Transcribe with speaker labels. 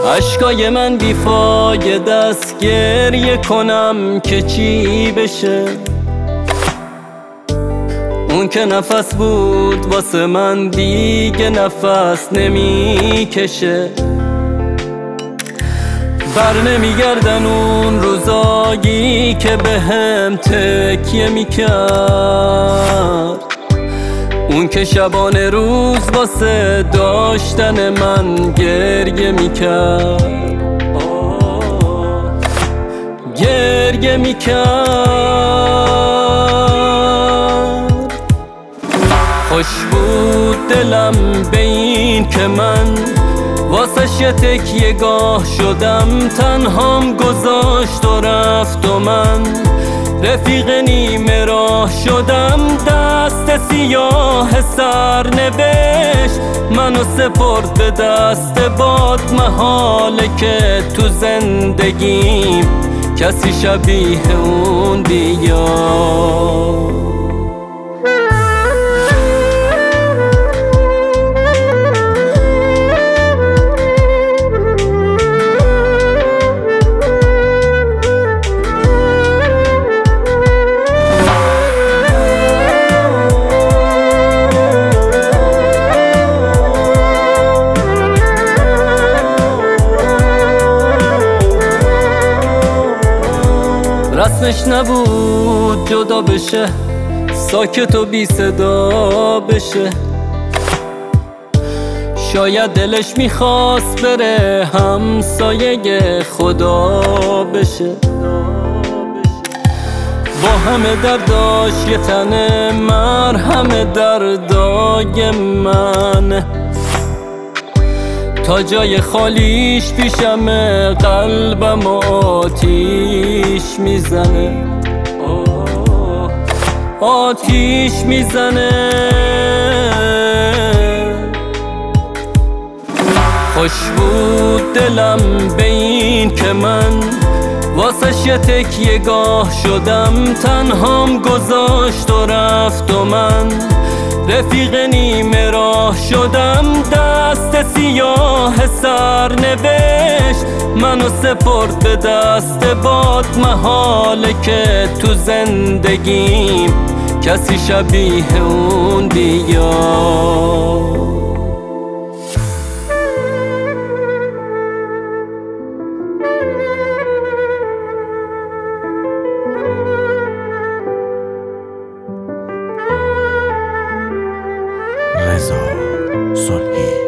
Speaker 1: عشقای من بیفایده است، گریه کنم که چی بشه. اون که نفس بود واسه من دیگه نفس نمیکشه. بر نمیگردن اون روزایی که بهم تکیه میکرد، اون که شبانه روز واسه داشتن من گریه میکرد، گریه میکرد. خوش بود دلم به این که من واسه یه تکیه گاه شدم، تنهام گذاشت و رفت و من رفیق نیمه راه شدم. دست سیاه سرنوشت منو سپرد به دست باد، محاله که تو زندگیم کسی شبیه اون بیاد. رسمش نبود جدا بشه، ساکت و بی صدا بشه. شاید دلش میخواست بره همسایه خدا بشه. با همه درداش یه تنه مرهم دردای من، تا جای خالیش پیشمه قلبم آتیش میزنه، آتیش میزنه. خوش بود دلم به این که من واسه یه تکیه گاه شدم، تنهام گذاشت و رفت و من رفیق نیمه راه شدم. دست سیاه سرنوشت منو سپرد به دست باد، محاله که تو زندگیم کسی شبیه اون بیاد.
Speaker 2: رضا صلحی